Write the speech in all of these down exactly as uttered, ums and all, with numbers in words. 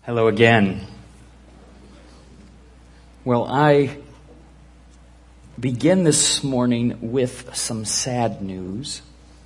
Hello again. Well, I begin this morning with some sad news.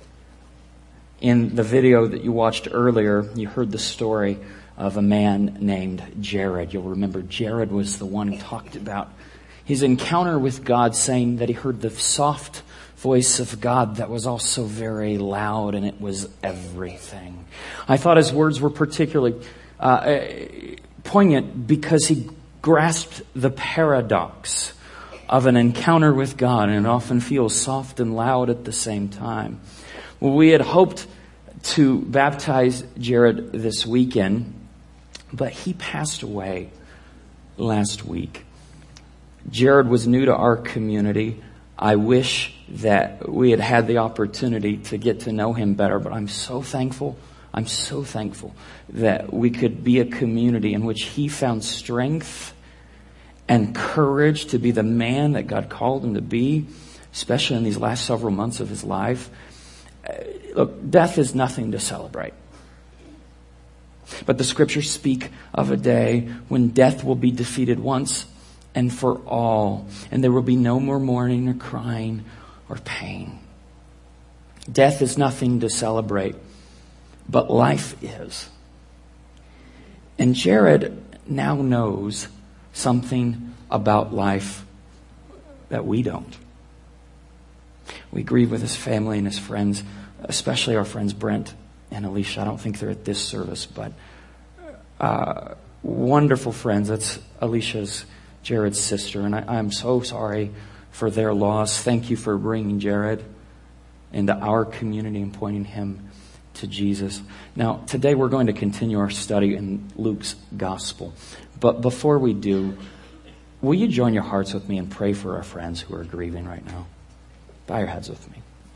In the video that you watched earlier, you heard the story of a man named Jared. You'll remember Jared was the one who talked about his encounter with God, saying that he heard the soft voice of God that was also very loud, and it was everything. I thought his words were particularly uh, poignant because he grasped the paradox of an encounter with God, and it often feels soft and loud at the same time. Well, we had hoped to baptize Jared this weekend, but he passed away last week. Jared was new to our community. I wish that we had had the opportunity to get to know him better, but I'm so thankful. I'm so thankful that we could be a community in which he found strength and courage to be the man that God called him to be, especially in these last several months of his life. Look, death is nothing to celebrate. But the scriptures speak of a day when death will be defeated once and for all, and there will be no more mourning or crying or pain. Death is nothing to celebrate, but life is. And Jared now knows something about life that we don't. We grieve with his family and his friends, especially our friends Brent and Alicia. I don't think they're at this service, but uh, wonderful friends. That's Alicia's, Jared's sister, and I, I'm so sorry for their loss. Thank you for bringing Jared into our community and pointing him to Jesus. Now, today we're going to continue our study in Luke's gospel. But before we do, will you join your hearts with me and pray for our friends who are grieving right now? Bow your heads with me.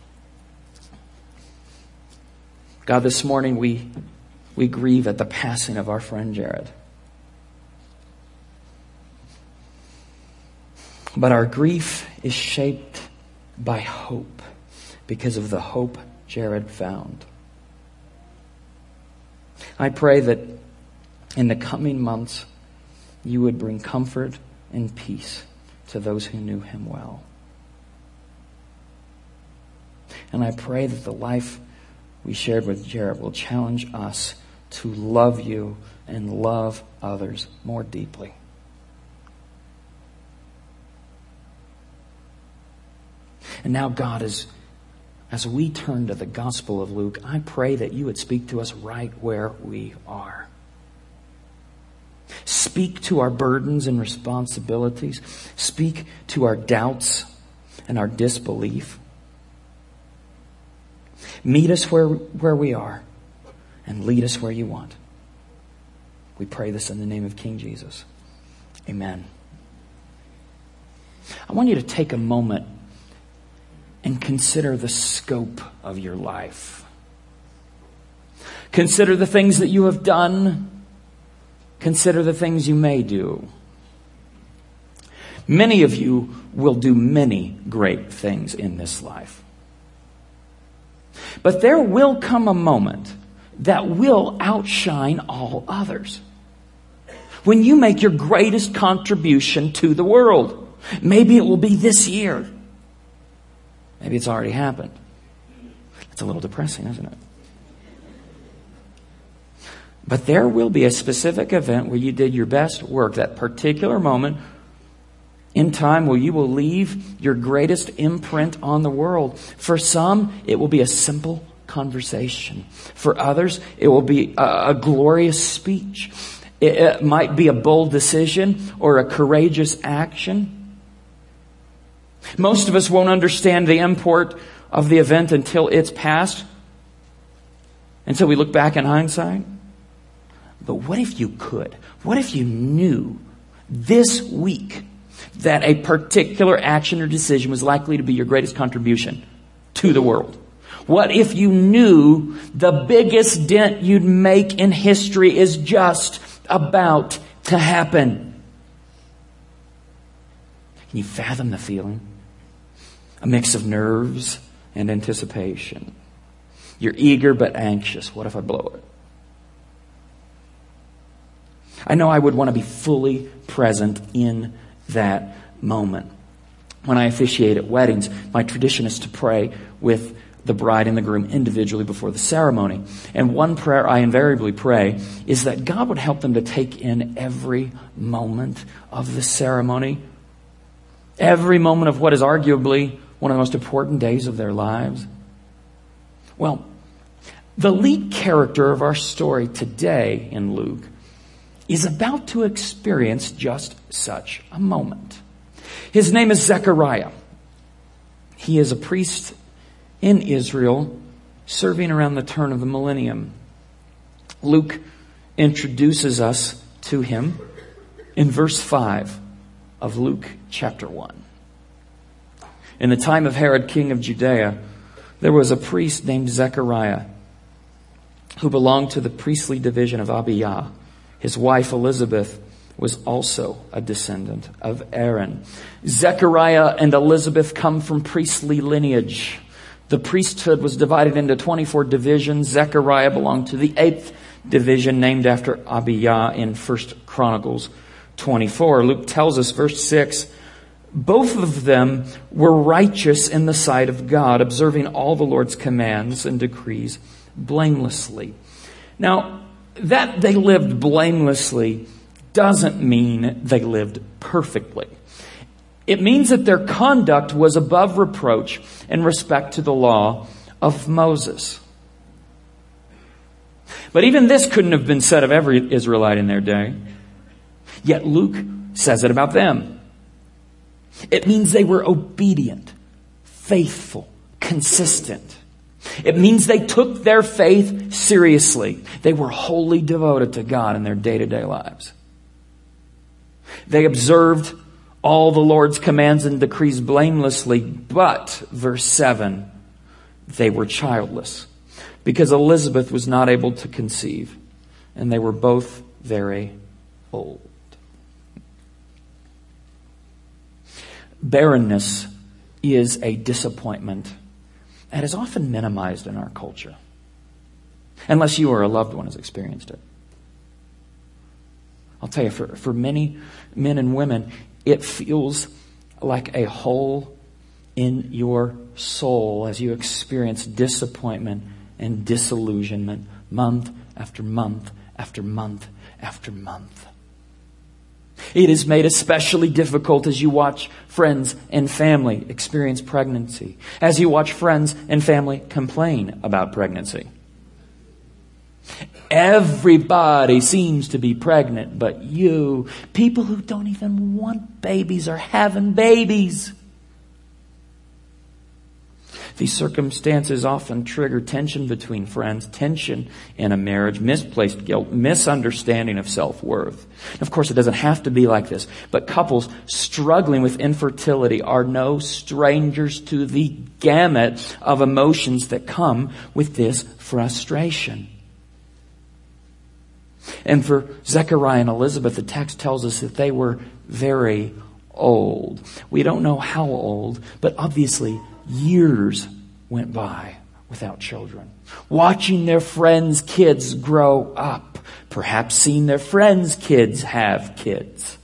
God, this morning we we grieve at the passing of our friend Jared. But our grief is shaped by hope because of the hope Jared found. I pray that in the coming months you would bring comfort and peace to those who knew him well. And I pray that the life we shared with Jared will challenge us to love you and love others more deeply. And now, God, as, as we turn to the Gospel of Luke, I pray that you would speak to us right where we are. Speak to our burdens and responsibilities. Speak to our doubts and our disbelief. Meet us where, where we are and lead us where you want. We pray this in the name of King Jesus. Amen. I want you to take a moment and consider the scope of your life. Consider the things that you have done. Consider the things you may do. Many of you will do many great things in this life. But there will come a moment that will outshine all others. When you make your greatest contribution to the world. Maybe it will be this year. Maybe it's already happened. It's a little depressing, isn't it? But there will be a specific event where you did your best work, that particular moment in time where you will leave your greatest imprint on the world. For some, it will be a simple conversation. For others, it will be a, a glorious speech. It, it might be a bold decision or a courageous action. Most of us won't understand the import of the event until it's past, until we look back in hindsight. But what if you could? What if you knew this week that a particular action or decision was likely to be your greatest contribution to the world? What if you knew the biggest dent you'd make in history is just about to happen? Can you fathom the feeling? A mix of nerves and anticipation. You're eager but anxious. What if I blow it? I know I would want to be fully present in that moment. When I officiate at weddings, my tradition is to pray with the bride and the groom individually before the ceremony. And one prayer I invariably pray is that God would help them to take in every moment of the ceremony, every moment of what is arguably one of the most important days of their lives. Well, the lead character of our story today in Luke is about to experience just such a moment. His name is Zechariah. He is a priest in Israel, serving around the turn of the millennium. Luke introduces us to him in verse five of Luke chapter one. In the time of Herod, king of Judea, there was a priest named Zechariah who belonged to the priestly division of Abijah. His wife Elizabeth was also a descendant of Aaron. Zechariah and Elizabeth come from priestly lineage. The priesthood was divided into twenty-four divisions. Zechariah belonged to the eighth division, named after Abijah in First Chronicles twenty-four. Luke tells us, verse six, both of them were righteous in the sight of God, observing all the Lord's commands and decrees blamelessly. Now, that they lived blamelessly doesn't mean they lived perfectly. It means that their conduct was above reproach in respect to the law of Moses. But even this couldn't have been said of every Israelite in their day. Yet Luke says it about them. It means they were obedient, faithful, consistent. It means they took their faith seriously. They were wholly devoted to God in their day-to-day lives. They observed all the Lord's commands and decrees blamelessly, but, verse seven, they were childless because Elizabeth was not able to conceive, and they were both very old. Barrenness is a disappointment and is often minimized in our culture, unless you or a loved one has experienced it. I'll tell you, for, for many men and women, it feels like a hole in your soul as you experience disappointment and disillusionment month after month after month after month. It is made especially difficult as you watch friends and family experience pregnancy, as you watch friends and family complain about pregnancy. Everybody seems to be pregnant, but you, people who don't even want babies, are having babies. These circumstances often trigger tension between friends, tension in a marriage, misplaced guilt, misunderstanding of self-worth. Of course, it doesn't have to be like this, but couples struggling with infertility are no strangers to the gamut of emotions that come with this frustration. And for Zechariah and Elizabeth, the text tells us that they were very old. We don't know how old, but obviously years went by without children. Watching their friends' kids grow up. Perhaps seeing their friends' kids have kids.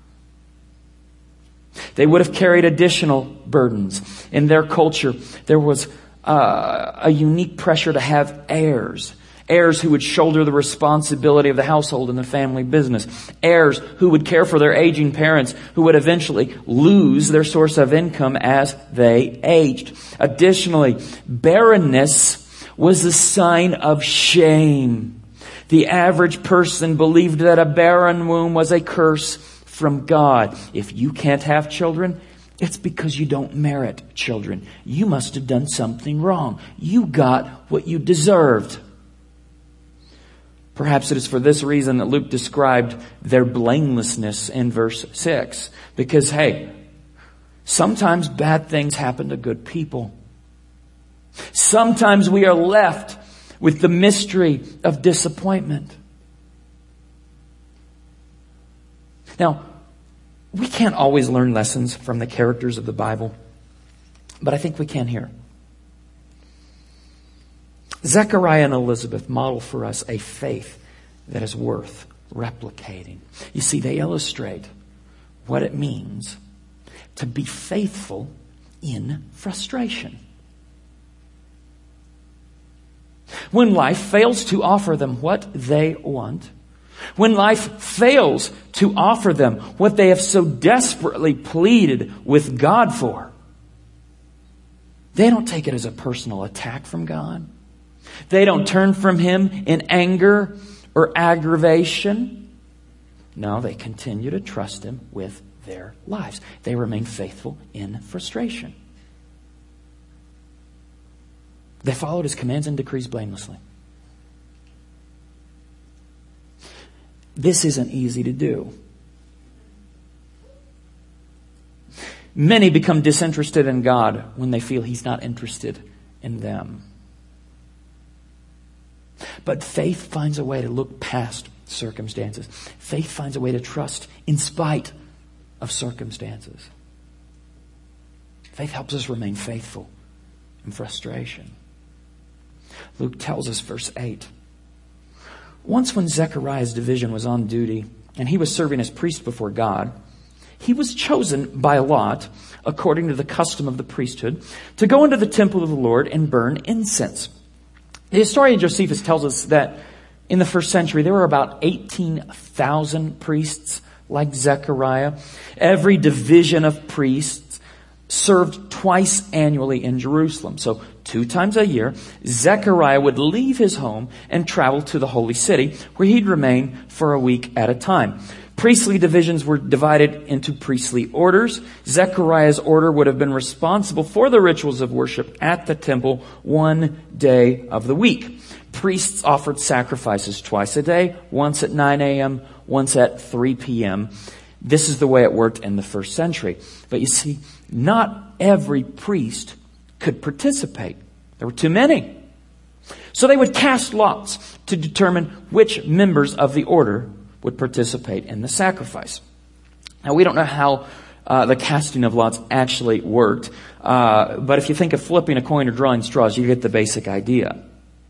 They would have carried additional burdens. In their culture, there was uh, a unique pressure to have heirs. Heirs who would shoulder the responsibility of the household and the family business. Heirs who would care for their aging parents, who would eventually lose their source of income as they aged. Additionally, barrenness was a sign of shame. The average person believed that a barren womb was a curse from God. If you can't have children, it's because you don't merit children. You must have done something wrong. You got what you deserved. Perhaps it is for this reason that Luke described their blamelessness in verse six. Because, hey, sometimes bad things happen to good people. Sometimes we are left with the mystery of disappointment. Now, we can't always learn lessons from the characters of the Bible, but I think we can here. Zechariah and Elizabeth model for us a faith that is worth replicating. You see, they illustrate what it means to be faithful in frustration. When life fails to offer them what they want, when life fails to offer them what they have so desperately pleaded with God for, they don't take it as a personal attack from God. They don't turn from Him in anger or aggravation. No, they continue to trust Him with their lives. They remain faithful in frustration. They followed His commands and decrees blamelessly. This isn't easy to do. Many become disinterested in God when they feel He's not interested in them. But faith finds a way to look past circumstances. Faith finds a way to trust in spite of circumstances. Faith helps us remain faithful in frustration. Luke tells us, verse eight, once when Zechariah's division was on duty and he was serving as priest before God, he was chosen by lot, according to the custom of the priesthood, to go into the temple of the Lord and burn incense. The historian Josephus tells us that in the first century there were about eighteen thousand priests like Zechariah. Every division of priests served twice annually in Jerusalem. So two times a year, Zechariah would leave his home and travel to the holy city, where he'd remain for a week at a time. Priestly divisions were divided into priestly orders. Zechariah's order would have been responsible for the rituals of worship at the temple one day of the week. Priests offered sacrifices twice a day, once at nine a.m., once at three p.m. This is the way it worked in the first century. But you see, not every priest could participate. There were too many. So they would cast lots to determine which members of the order would participate in the sacrifice. Now, we don't know how uh, the casting of lots actually worked, uh, but if you think of flipping a coin or drawing straws, you get the basic idea.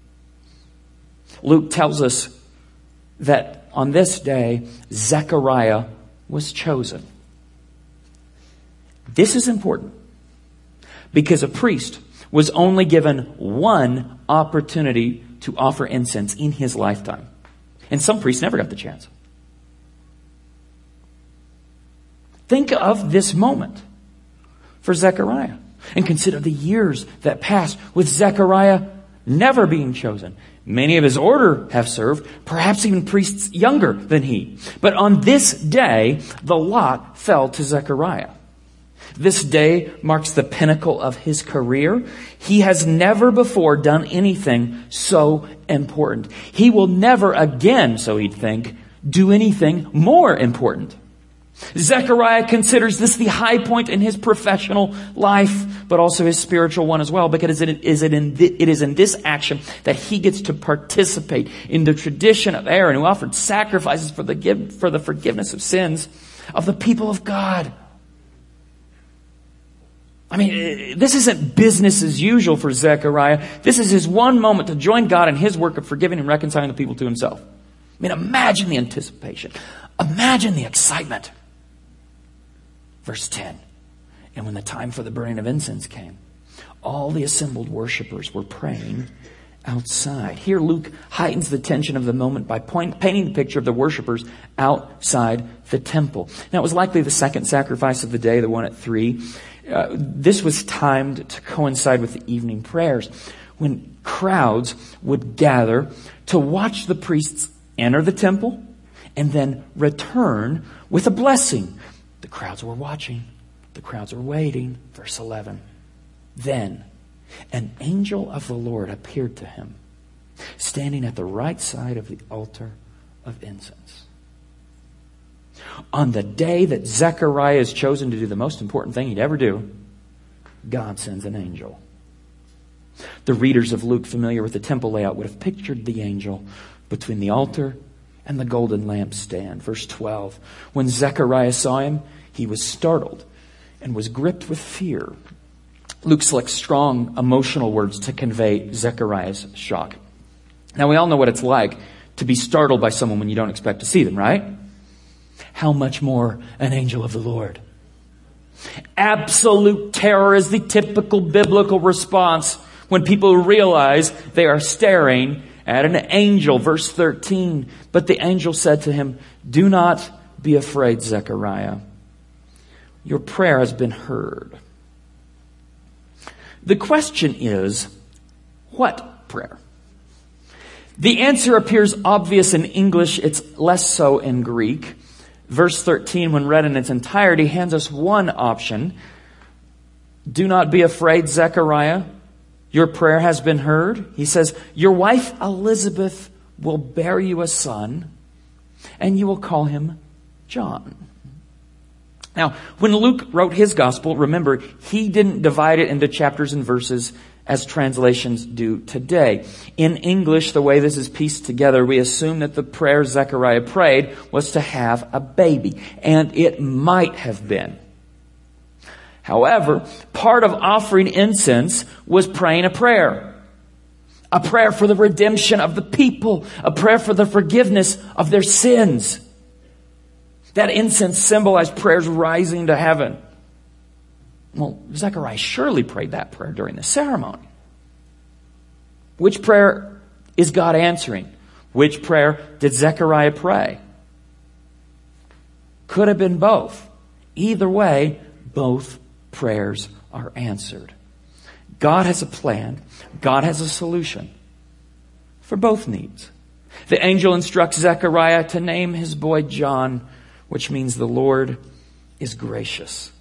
Luke tells us that on this day, Zechariah was chosen. This is important because a priest was only given one opportunity to offer incense in his lifetime. And some priests never got the chance. Think of this moment for Zechariah and consider the years that passed with Zechariah never being chosen. Many of his order have served, perhaps even priests younger than he. But on this day, the lot fell to Zechariah. This day marks the pinnacle of his career. He has never before done anything so important. He will never again, so he'd think, do anything more important. Zechariah considers this the high point in his professional life, but also his spiritual one as well, because it is in this action that he gets to participate in the tradition of Aaron, who offered sacrifices for the, for the forgiveness of sins of the people of God. I mean, this isn't business as usual for Zechariah. This is his one moment to join God in His work of forgiving and reconciling the people to Himself. I mean, imagine the anticipation. Imagine the excitement. Verse ten. And when the time for the burning of incense came, all the assembled worshipers were praying outside. Here Luke heightens the tension of the moment by point, painting the picture of the worshipers outside the temple. Now, it was likely the second sacrifice of the day, the one at three. Uh, this was timed to coincide with the evening prayers, when crowds would gather to watch the priests enter the temple and then return with a blessing. The crowds were watching. The crowds were waiting. Verse eleven. Then an angel of the Lord appeared to him, standing at the right side of the altar of incense. On the day that Zechariah is chosen to do the most important thing he'd ever do, God sends an angel. The readers of Luke familiar with the temple layout would have pictured the angel between the altar and the golden lampstand. Verse twelve. When Zechariah saw him, he was startled and was gripped with fear. Luke selects strong emotional words to convey Zechariah's shock. Now, we all know what it's like to be startled by someone when you don't expect to see them, right? How much more an angel of the Lord? Absolute terror is the typical biblical response when people realize they are staring at an angel. Verse thirteen, but the angel said to him, do not be afraid, Zechariah. Your prayer has been heard. The question is, what prayer? The answer appears obvious in English. It's less so in Greek. Verse thirteen, when read in its entirety, hands us one option. Do not be afraid, Zechariah. Your prayer has been heard. He says, your wife Elizabeth will bear you a son, and you will call him John. Now, when Luke wrote his gospel, remember, he didn't divide it into chapters and verses as translations do today. In English, the way this is pieced together, we assume that the prayer Zechariah prayed was to have a baby. And it might have been. However, part of offering incense was praying a prayer. A prayer for the redemption of the people. A prayer for the forgiveness of their sins. That incense symbolized prayers rising to heaven. Well, Zechariah surely prayed that prayer during the ceremony. Which prayer is God answering? Which prayer did Zechariah pray? Could have been both. Either way, both prayers are answered. God has a plan. God has a solution for both needs. The angel instructs Zechariah to name his boy John, which means the Lord is gracious.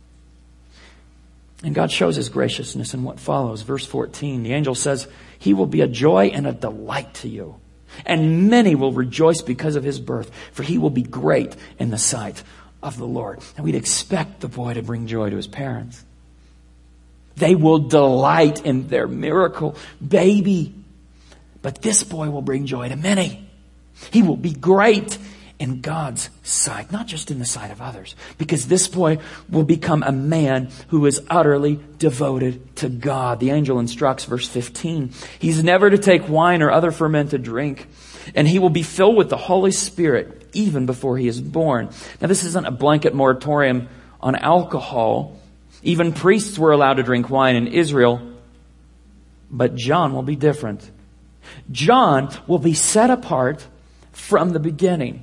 And God shows His graciousness in what follows. Verse fourteen, the angel says, he will be a joy and a delight to you. And many will rejoice because of his birth, for he will be great in the sight of the Lord. And we'd expect the boy to bring joy to his parents. They will delight in their miracle baby. But this boy will bring joy to many. He will be great in God's sight, not just in the sight of others, because this boy will become a man who is utterly devoted to God. The angel instructs, verse fifteen, he's never to take wine or other fermented drink, and he will be filled with the Holy Spirit even before he is born. Now, this isn't a blanket moratorium on alcohol. Even priests were allowed to drink wine in Israel, but John will be different. John will be set apart from the beginning.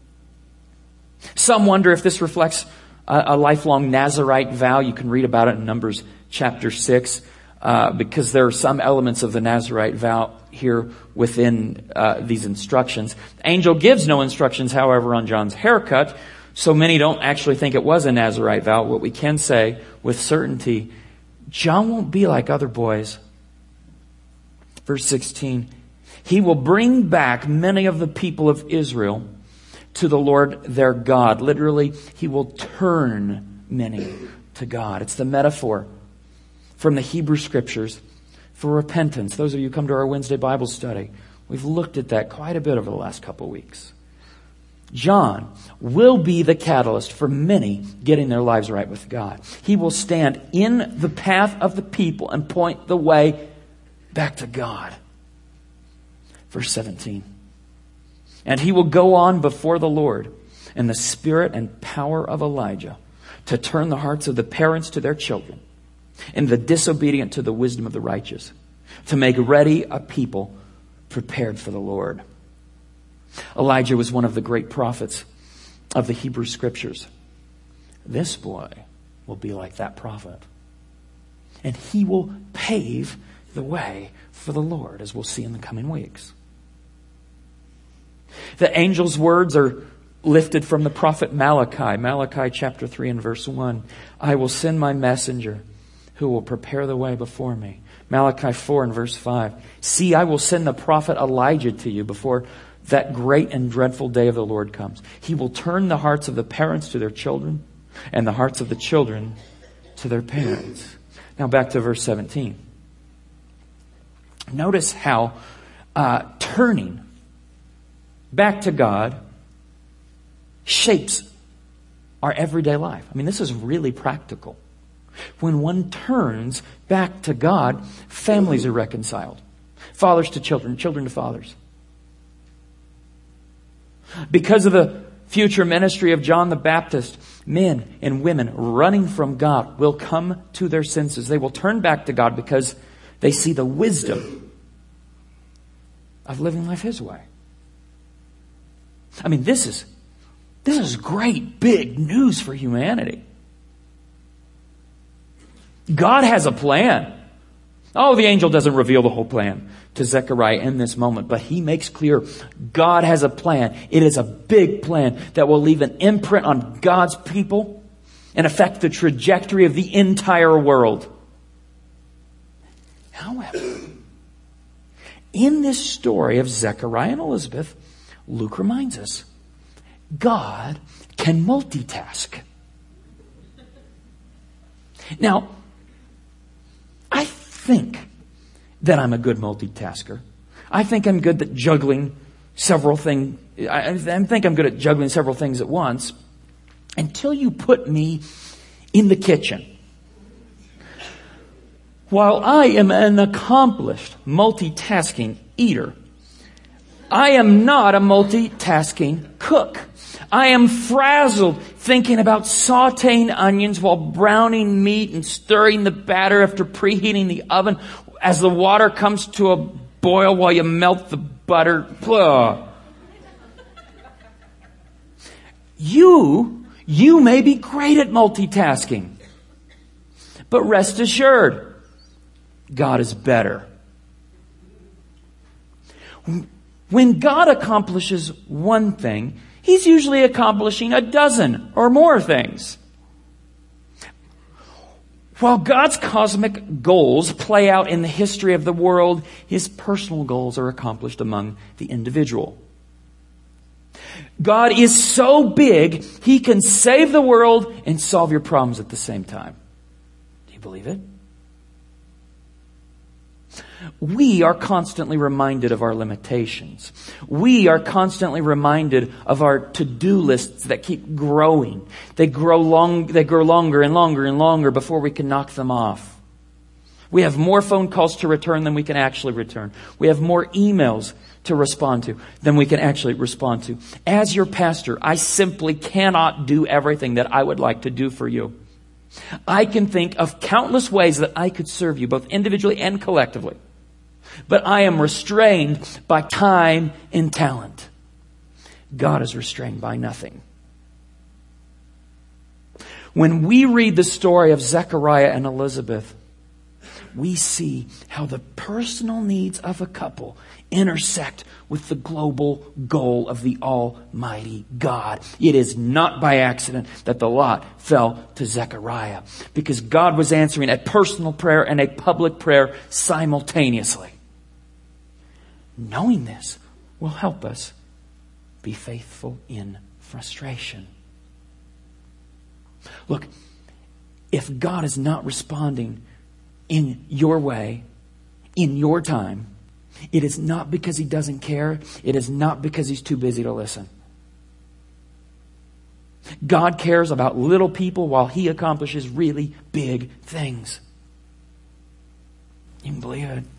Some wonder if this reflects a, a lifelong Nazirite vow. You can read about it in Numbers chapter six, uh, because there are some elements of the Nazirite vow here within uh, these instructions. The angel gives no instructions, however, on John's haircut, so many don't actually think it was a Nazirite vow. What we can say with certainty, John won't be like other boys. Verse sixteen, he will bring back many of the people of Israel to the Lord their God. Literally, he will turn many to God. It's the metaphor from the Hebrew Scriptures for repentance. Those of you who come to our Wednesday Bible study, we've looked at that quite a bit over the last couple of weeks. John will be the catalyst for many getting their lives right with God. He will stand in the path of the people and point the way back to God. Verse seventeen. And he will go on before the Lord in the spirit and power of Elijah to turn the hearts of the parents to their children and the disobedient to the wisdom of the righteous, to make ready a people prepared for the Lord. Elijah was one of the great prophets of the Hebrew Scriptures. This boy will be like that prophet. And he will pave the way for the Lord, as we'll see in the coming weeks. The angel's words are lifted from the prophet Malachi. Malachi chapter three and verse one. I will send my messenger who will prepare the way before me. Malachi four and verse five. See, I will send the prophet Elijah to you before that great and dreadful day of the Lord comes. He will turn the hearts of the parents to their children and the hearts of the children to their parents. Now back to verse seventeen. Notice how uh, turning back to God shapes our everyday life. I mean, this is really practical. When one turns back to God, families are reconciled. Fathers to children, children to fathers. Because of the future ministry of John the Baptist, men and women running from God will come to their senses. They will turn back to God because they see the wisdom of living life His way. I mean, this is, this is great, big news for humanity. God has a plan. Oh, the angel doesn't reveal the whole plan to Zechariah in this moment, but he makes clear God has a plan. It is a big plan that will leave an imprint on God's people and affect the trajectory of the entire world. However, in this story of Zechariah and Elizabeth, Luke reminds us, God can multitask. Now, I think that I'm a good multitasker. I think I'm good at juggling several things. I think I'm good at juggling several things at once until you put me in the kitchen. While I am an accomplished multitasking eater, I am not a multitasking cook. I am frazzled thinking about sauteing onions while browning meat and stirring the batter after preheating the oven as the water comes to a boil while you melt the butter. Ugh. You, you may be great at multitasking, but rest assured, God is better. When God accomplishes one thing, He's usually accomplishing a dozen or more things. While God's cosmic goals play out in the history of the world, His personal goals are accomplished among the individual. God is so big, He can save the world and solve your problems at the same time. Do you believe it? We are constantly reminded of our limitations. We are constantly reminded of our to-do lists that keep growing. They grow long, they grow longer and longer and longer before we can knock them off. We have more phone calls to return than we can actually return. We have more emails to respond to than we can actually respond to. As your pastor, I simply cannot do everything that I would like to do for you. I can think of countless ways that I could serve you, both individually and collectively. But I am restrained by time and talent. God is restrained by nothing. When we read the story of Zechariah and Elizabeth, we see how the personal needs of a couple intersect with the global goal of the Almighty God. It is not by accident that the lot fell to Zechariah, because God was answering a personal prayer and a public prayer simultaneously. Knowing this will help us be faithful in frustration. Look, if God is not responding in your way, in your time, it is not because He doesn't care. It is not because He's too busy to listen. God cares about little people while He accomplishes really big things. You can believe it.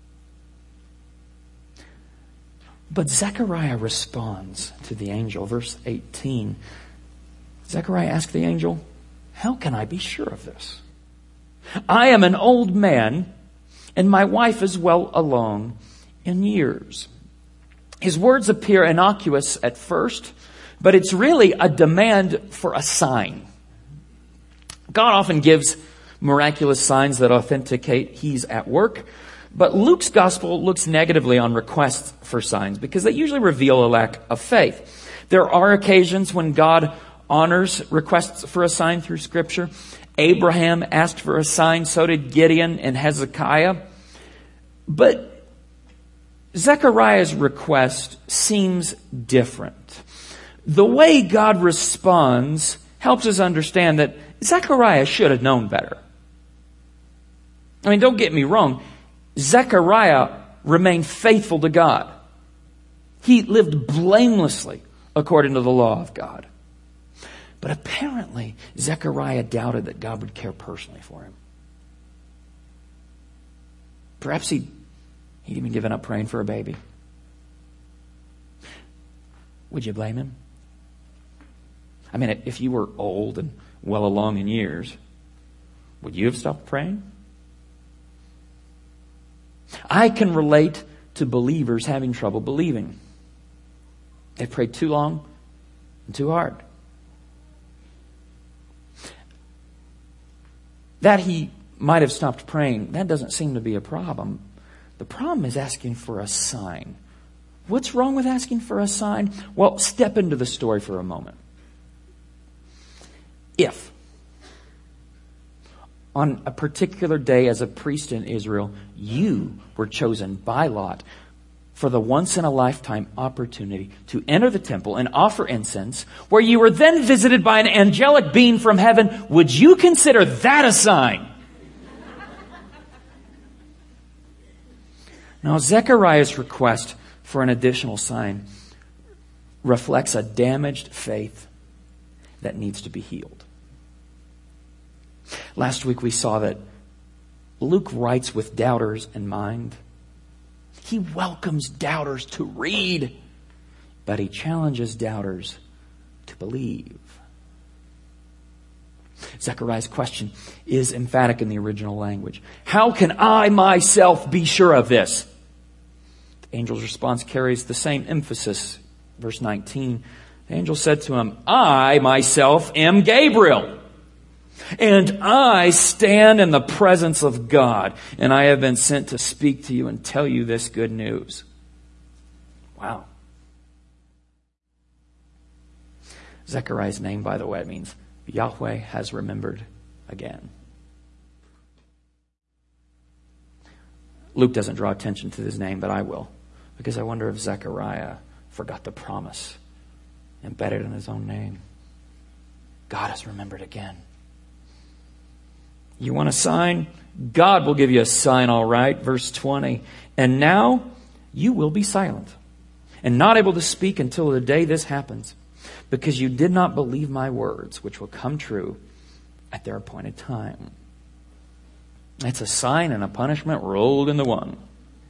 But Zechariah responds to the angel. Verse eighteen. Zechariah asked the angel, "How can I be sure of this? I am an old man, and my wife is well along in years." His words appear innocuous at first, but it's really a demand for a sign. God often gives miraculous signs that authenticate He's at work, but Luke's gospel looks negatively on requests for signs because they usually reveal a lack of faith. There are occasions when God honors requests for a sign through Scripture. Abraham asked for a sign, so did Gideon and Hezekiah. But Zechariah's request seems different. The way God responds helps us understand that Zechariah should have known better. I mean, don't get me wrong. Zechariah remained faithful to God. He lived blamelessly according to the law of God. But apparently, Zechariah doubted that God would care personally for him. Perhaps he, he'd even given up praying for a baby. Would you blame him? I mean, if you were old and well along in years, would you have stopped praying? I can relate to believers having trouble believing. They prayed too long and too hard. That he might have stopped praying, that doesn't seem to be a problem. The problem is asking for a sign. What's wrong with asking for a sign? Well, step into the story for a moment. If on a particular day as a priest in Israel, you were chosen by lot for the once-in-a-lifetime opportunity to enter the temple and offer incense, where you were then visited by an angelic being from heaven, would you consider that a sign? Now, Zechariah's request for an additional sign reflects a damaged faith that needs to be healed. Last week we saw that Luke writes with doubters in mind. He welcomes doubters to read, but he challenges doubters to believe. Zechariah's question is emphatic in the original language. How can I myself be sure of this? The angel's response carries the same emphasis. Verse nineteen, the angel said to him, I myself am Gabriel. And I stand in the presence of God, and I have been sent to speak to you and tell you this good news. Wow. Zechariah's name, by the way, means Yahweh has remembered again. Luke doesn't draw attention to his name, but I will, because I wonder if Zechariah forgot the promise embedded in his own name. God has remembered again. You want a sign? God will give you a sign, all right. Verse twenty. And now you will be silent and not able to speak until the day this happens, because you did not believe my words, which will come true at their appointed time. It's a sign and a punishment rolled into one.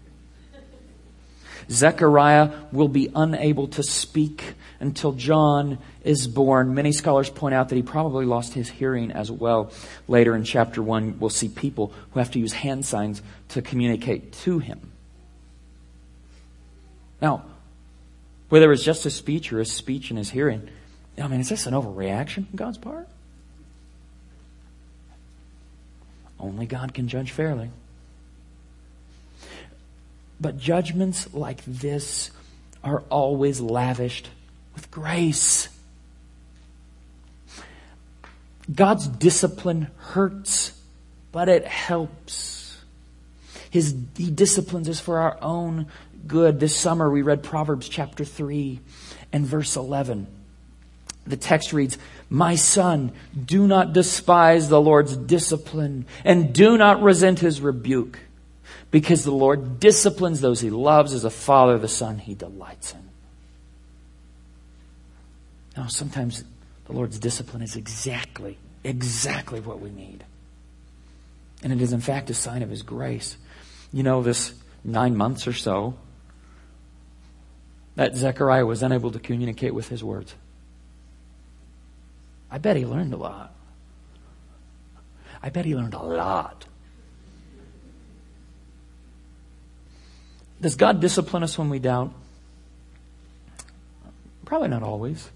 Zechariah will be unable to speak until John is born. Many scholars point out that he probably lost his hearing as well. Later in chapter one, we'll see people who have to use hand signs to communicate to him. Now, whether it's just his speech or his speech and his hearing, I mean, is this an overreaction on God's part? Only God can judge fairly. But judgments like this are always lavished with grace. God's discipline hurts, but it helps. His, he disciplines us for our own good. This summer we read Proverbs chapter three and verse eleven. The text reads, my son, do not despise the Lord's discipline, and do not resent his rebuke. Because the Lord disciplines those he loves, as a father the son he delights in. Now, sometimes the Lord's discipline is exactly, exactly what we need. And it is in fact a sign of his grace. You know, this nine months or so that Zechariah was unable to communicate with his words. I bet he learned a lot. I bet he learned a lot. Does God discipline us when we doubt? Probably not always.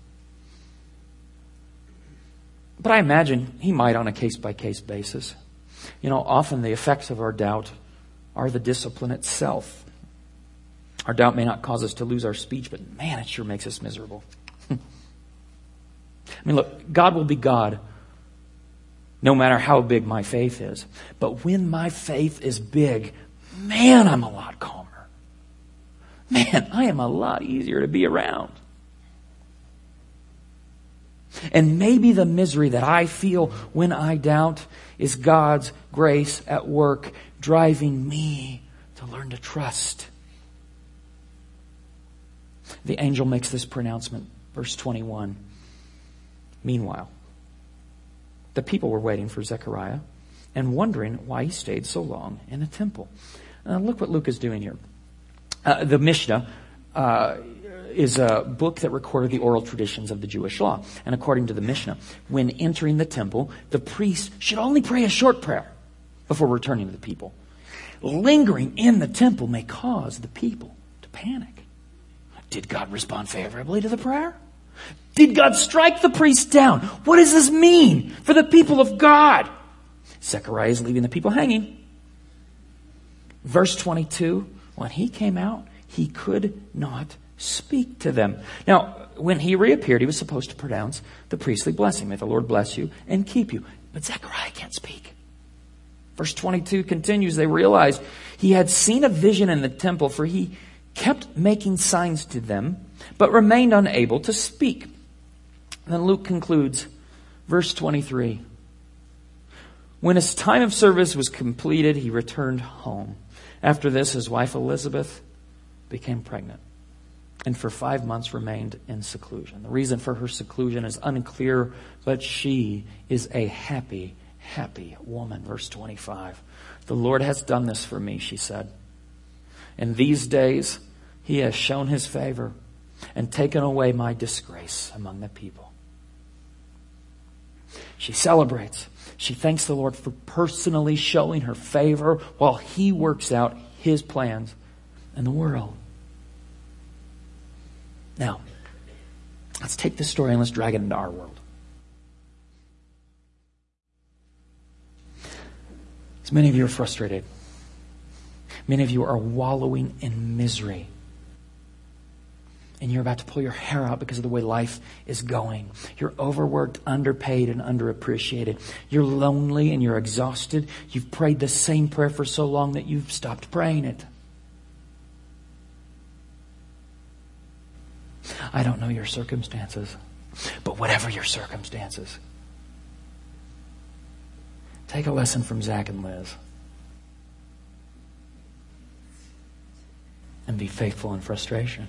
But I imagine he might on a case-by-case basis. You know, often the effects of our doubt are the discipline itself. Our doubt may not cause us to lose our speech, but man, it sure makes us miserable. I mean, look, God will be God no matter how big my faith is. But when my faith is big, man, I'm a lot calmer. Man, I am a lot easier to be around. And maybe the misery that I feel when I doubt is God's grace at work, driving me to learn to trust. The angel makes this pronouncement, verse twenty-one. Meanwhile, the people were waiting for Zechariah and wondering why he stayed so long in the temple. Now look what Luke is doing here. Uh, the Mishnah uh, is a book that recorded the oral traditions of the Jewish law. And according to the Mishnah, when entering the temple, the priest should only pray a short prayer before returning to the people. Lingering in the temple may cause the people to panic. Did God respond favorably to the prayer? Did God strike the priest down? What does this mean for the people of God? Zechariah is leaving the people hanging. Verse twenty-two, when he came out, he could not speak to them. Now, when he reappeared, he was supposed to pronounce the priestly blessing. May the Lord bless you and keep you. But Zechariah can't speak. Verse twenty-two continues, they realized he had seen a vision in the temple, for he kept making signs to them, but remained unable to speak. And then Luke concludes, verse twenty-three. When his time of service was completed, he returned home. After this, his wife Elizabeth became pregnant, and for five months remained in seclusion. The reason for her seclusion is unclear, but she is a happy, happy woman. Verse twenty-five. The Lord has done this for me, she said. In these days, he has shown his favor and taken away my disgrace among the people. She celebrates. She thanks the Lord for personally showing her favor while he works out his plans in the world. Now, let's take this story and let's drag it into our world. So many of you are frustrated. Many of you are wallowing in misery. And you're about to pull your hair out because of the way life is going. You're overworked, underpaid, and underappreciated. You're lonely and you're exhausted. You've prayed the same prayer for so long that you've stopped praying it. I don't know your circumstances, but whatever your circumstances, take a lesson from Zach and Liz. And be faithful in frustration.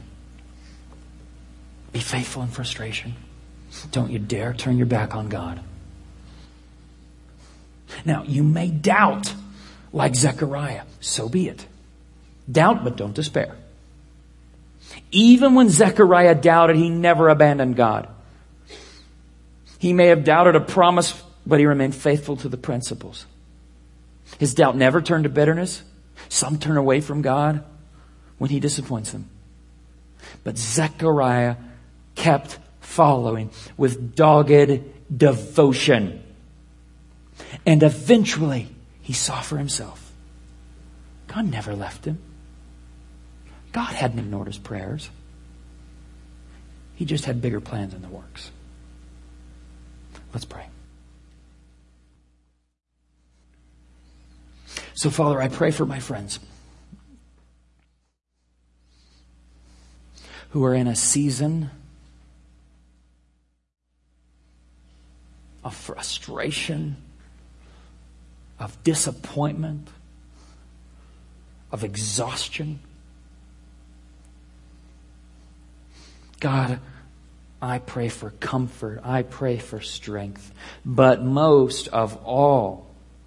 Be faithful in frustration. Don't you dare turn your back on God. Now, you may doubt like Zechariah. So be it. Doubt, but don't despair. Even when Zechariah doubted, he never abandoned God. He may have doubted a promise, but he remained faithful to the principles. His doubt never turned to bitterness. Some turn away from God when he disappoints them. But Zechariah kept following with dogged devotion. And eventually, he saw for himself. God never left him. God hadn't ignored his prayers. He just had bigger plans in the works. Let's pray. So, Father, I pray for my friends who are in a season of frustration, of disappointment, of exhaustion. God, I pray for comfort. I pray for strength. But most of all,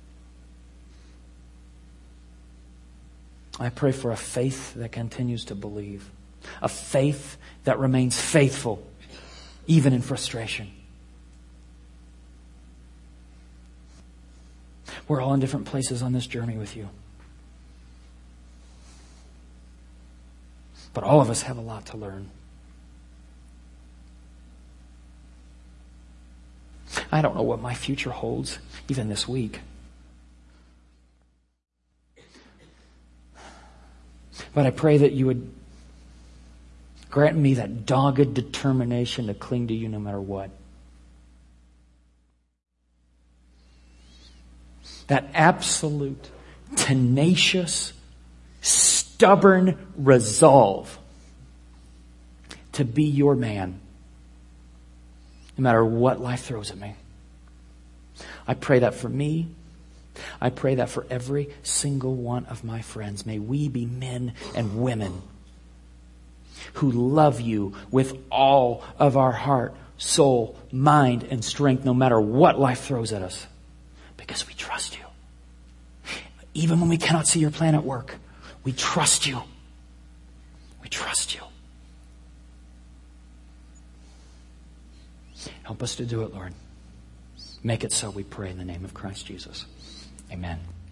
I pray for a faith that continues to believe. A faith that remains faithful, even in frustration. We're all in different places on this journey with you. But all of us have a lot to learn. I don't know what my future holds, even this week. But I pray that you would grant me that dogged determination to cling to you no matter what. That absolute, tenacious, stubborn resolve to be your man, no matter what life throws at me. I pray that for me. I pray that for every single one of my friends. May we be men and women who love you with all of our heart, soul, mind, and strength, no matter what life throws at us. Because we trust you. Even when we cannot see your plan at work, we trust you. We trust you. Help us to do it, Lord. Make it so, we pray in the name of Christ Jesus. Amen.